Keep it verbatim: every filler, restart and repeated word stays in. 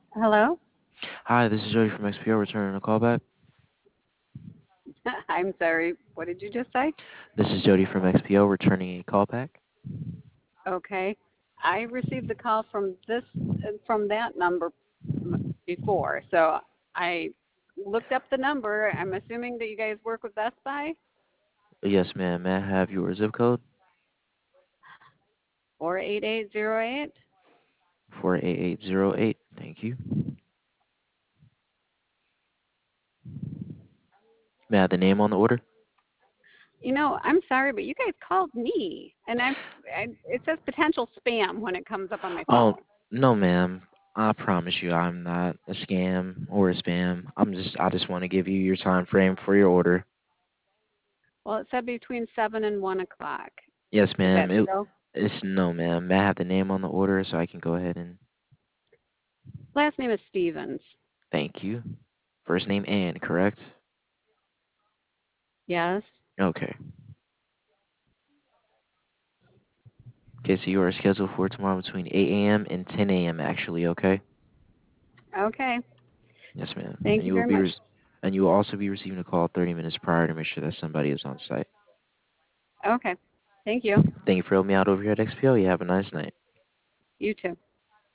Hello? Hi, this is Jody from X P O returning a callback. I'm sorry. What did you just say? This is Jody from X P O returning a callback. Okay. I received the call from this uh, from that number m- before. So I looked up the number. I'm assuming that you guys work with Best Buy. Yes, ma'am. May I have your zip code? four eight eight zero eight. four eight eight zero eight. Thank you. May I have the name on the order? You know, I'm sorry, but you guys called me, and I'm. I, it says potential spam when it comes up on my Oh, phone. no, ma'am. I promise you I'm not a scam or a spam. I'm just I just want to give you your time frame for your order. Well, it said between seven and one o'clock. Yes, Is ma'am. that It, true? it's no, ma'am. May I have the name on the order so I can go ahead and Last name is Stevens. thank you. First name Ann, correct? Yes. Okay. Okay, so you are scheduled for tomorrow between eight a m and ten a m actually, okay? Okay. Yes, ma'am. And Thank you you will very be much. re- and you will also be receiving a call thirty minutes prior to make sure that somebody is on site. Okay. Thank you. Thank you for helping me out over here at X P O. You have a nice night. You too.